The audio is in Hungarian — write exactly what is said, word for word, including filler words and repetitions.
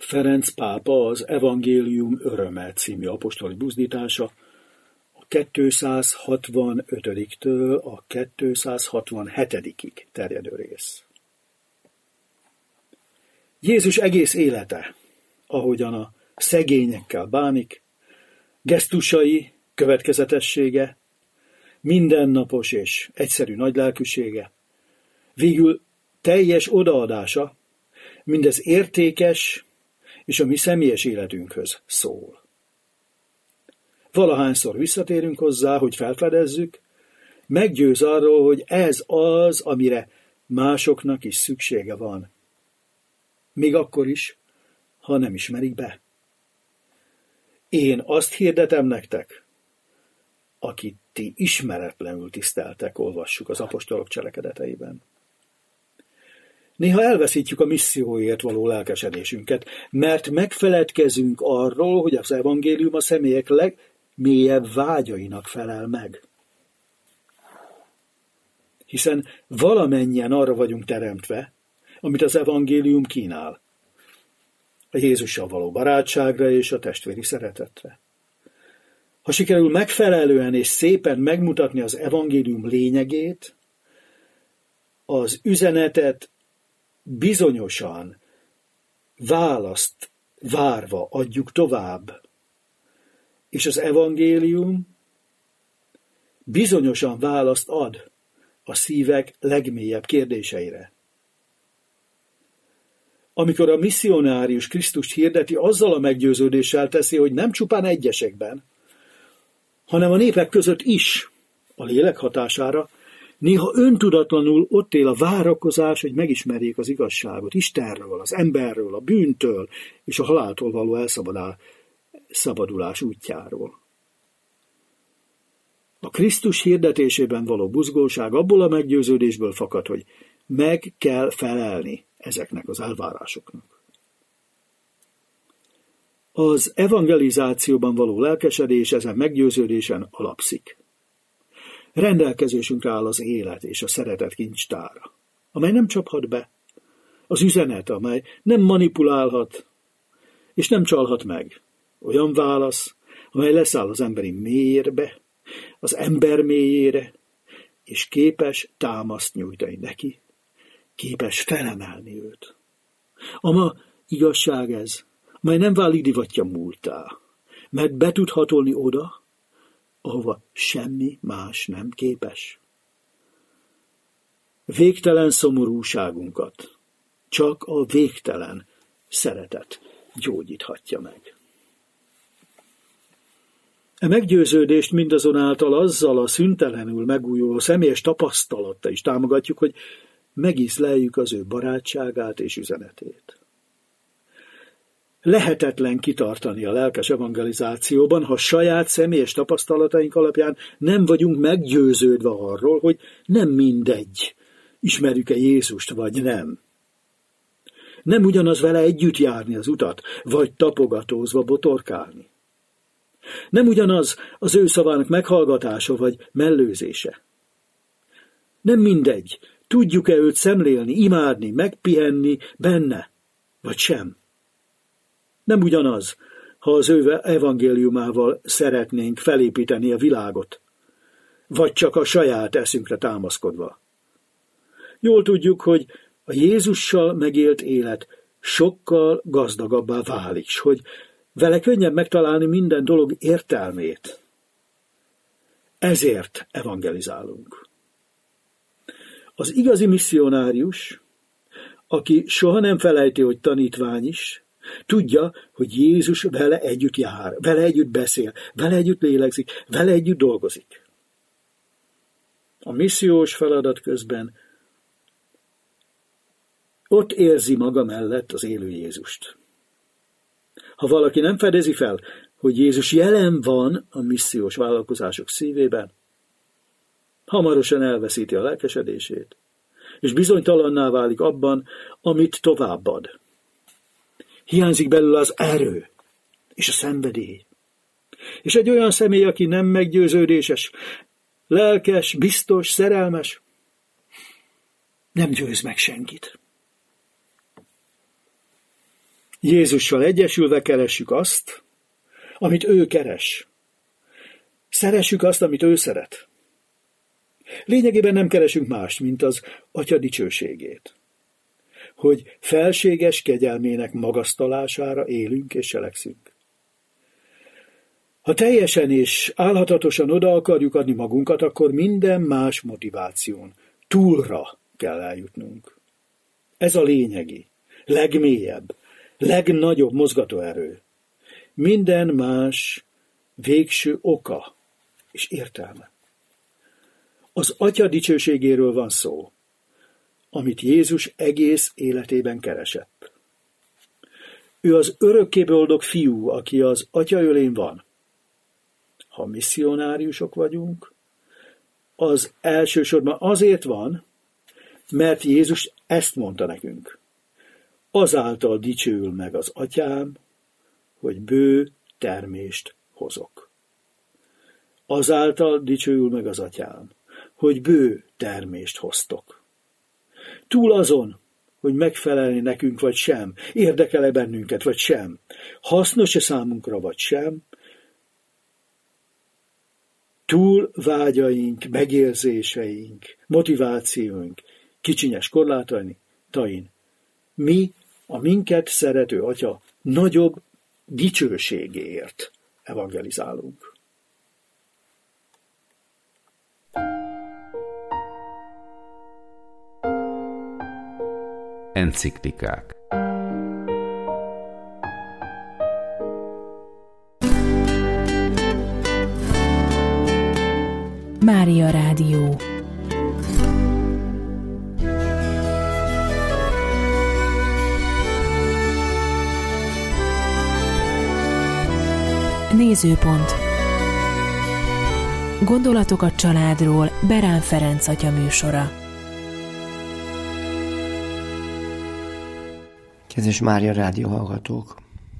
Ferenc pápa az Evangélium öröme című apostoli buzdítása a kétszázhatvanötödiktől a kétszázhatvanhetedikig terjedő rész. Jézus egész élete, ahogyan a szegényekkel bánik, gesztusai, következetessége, mindennapos és egyszerű nagylelkűsége, végül teljes odaadása, mindez értékes és a mi személyes életünkhöz szól. Valahányszor visszatérünk hozzá, hogy felfedezzük, meggyőz arról, hogy ez az, amire másoknak is szüksége van. Még akkor is, ha nem ismerik be. Én azt hirdetem nektek, akit ti ismeretlenül tiszteltek, olvassuk az apostolok cselekedeteiben. Néha elveszítjük a misszióért való lelkesedésünket, mert megfeledkezünk arról, hogy az evangélium a személyek legmélyebb vágyainak felel meg. Hiszen valamennyien arra vagyunk teremtve, amit az evangélium kínál. A Jézussal való barátságra és a testvéri szeretetre. Ha sikerül megfelelően és szépen megmutatni az evangélium lényegét, az üzenetet bizonyosan, választ várva adjuk tovább, és az evangélium bizonyosan választ ad a szívek legmélyebb kérdéseire. Amikor a misszionárius Krisztust hirdeti, azzal a meggyőződéssel teszi, hogy nem csupán egyesekben, hanem a népek között is, a lélek hatására, néha öntudatlanul ott él a várakozás, hogy megismerjék az igazságot Istenről, az emberről, a bűntől és a haláltól való elszabadulás útjáról. A Krisztus hirdetésében való buzgóság abból a meggyőződésből fakad, hogy meg kell felelni ezeknek az elvárásoknak. Az evangelizációban való lelkesedés ezen meggyőződésen alapszik. Rendelkezésünkre áll az élet és a szeretet kincstára, amely nem csaphat be, az üzenet, amely nem manipulálhat és nem csalhat meg. Olyan válasz, amely leszáll az emberi mélyérbe, az ember mélyére, és képes támaszt nyújtani neki, képes felemelni őt. Ama igazság ez, mely nem válik divatja múltá, mert be tud hatolni oda, ahova semmi más nem képes. Végtelen szomorúságunkat csak a végtelen szeretet gyógyíthatja meg. E meggyőződést mindazonáltal azzal a szüntelenül megújuló személyes tapasztalattal is támogatjuk, hogy megízleljük az ő barátságát és üzenetét. Lehetetlen kitartani a lelkes evangelizációban, ha saját személyes tapasztalataink alapján nem vagyunk meggyőződve arról, hogy nem mindegy, ismerjük-e Jézust vagy nem. Nem ugyanaz vele együtt járni az utat, vagy tapogatózva botorkálni. Nem ugyanaz az ő szavának meghallgatása vagy mellőzése. Nem mindegy, tudjuk-e őt szemlélni, imádni, megpihenni benne, vagy sem. Nem ugyanaz, ha az ő evangéliumával szeretnénk felépíteni a világot, vagy csak a saját eszünkre támaszkodva. Jól tudjuk, hogy a Jézussal megélt élet sokkal gazdagabbá válik, s hogy vele könnyebb megtalálni minden dolog értelmét. Ezért evangelizálunk. Az igazi misszionárius, aki soha nem felejti, hogy tanítvány is, tudja, hogy Jézus vele együtt jár, vele együtt beszél, vele együtt lélegzik, vele együtt dolgozik. A missziós feladat közben ott érzi maga mellett az élő Jézust. Ha valaki nem fedezi fel, hogy Jézus jelen van a missziós vállalkozások szívében, hamarosan elveszíti a lelkesedését, és bizonytalanná válik abban, amit továbbad. Hiányzik belőle az erő és a szenvedély. És egy olyan személy, aki nem meggyőződéses, lelkes, biztos, szerelmes, nem győz meg senkit. Jézussal egyesülve keressük azt, amit ő keres. Szeressük azt, amit ő szeret. Lényegében nem keresünk mást, mint az Atya dicsőségét. Hogy felséges kegyelmének magasztalására élünk és cselekszünk. Ha teljesen és álhatatosan oda akarjuk adni magunkat, akkor minden más motiváción túlra kell eljutnunk. Ez a lényegi, legmélyebb, legnagyobb mozgatóerő. Minden más végső oka és értelme. Az Atya dicsőségéről van szó, amit Jézus egész életében keresett. Ő az örökké boldog fiú, aki az Atya ölén van. Ha misszionáriusok vagyunk, az elsősorban azért van, mert Jézus ezt mondta nekünk. Azáltal dicsőül meg az Atyám, hogy bő termést hozok. Azáltal dicsőül meg az Atyám, hogy bő termést hoztok. Túl azon, hogy megfelelni nekünk vagy sem, érdekel-e bennünket vagy sem, hasznos-e számunkra vagy sem, túl vágyaink, megérzéseink, motivációink, kicsinyes korlátain, mi a minket szerető Atya nagyobb dicsőségéért evangelizálunk. Enciklikák. Mária Rádió. Nézőpont. Gondolatok a családról Berán Ferenc atya műsora. Kedves Mária Rádió hallgatók!